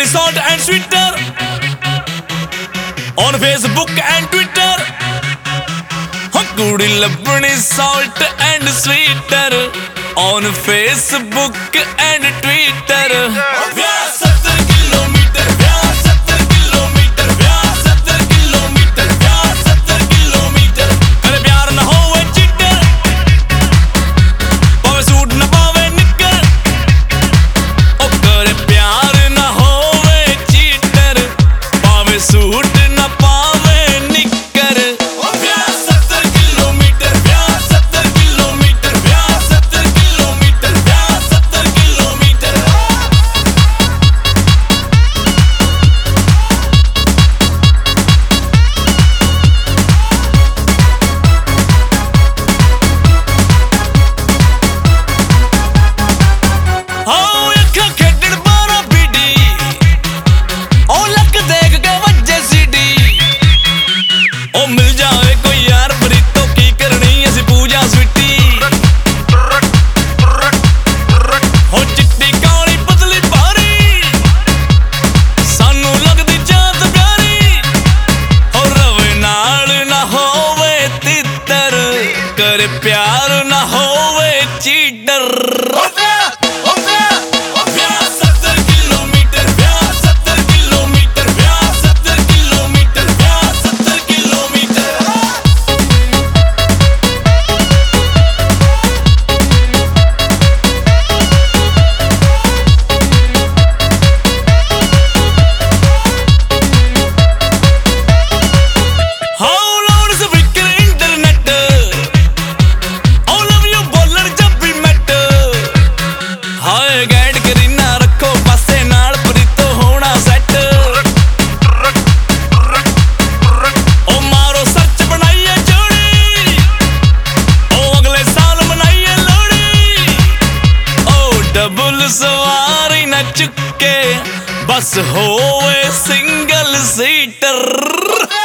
be salt and sweeter on Facebook and Twitter. Goody labni salt and sweeter on Facebook and Twitter. करे प्यार ना होवे cheater. ਗੈਂਡ Kareena ਰੱਖੋ ਪਾਸੇ ਨਾਲ ਪ੍ਰੀਤੋ ਹੋਣਾ ਸੈੱਟ। ਉਹ ਮਾਰੋ ਸਰਚ ਬਣਾਈਏ ਜੋੜੀ, ਉਹ ਅਗਲੇ ਸਾਲ ਮਨਾਈਏ ਲੋਹੜੀ। ਉਹ ਡਬਲ ਸਵਾਰੀ ਨਾ ਚੁੱਕੇ ਬਸ ਹੋਵੇ ਸਿੰਗਲ ਸੀਟਰ।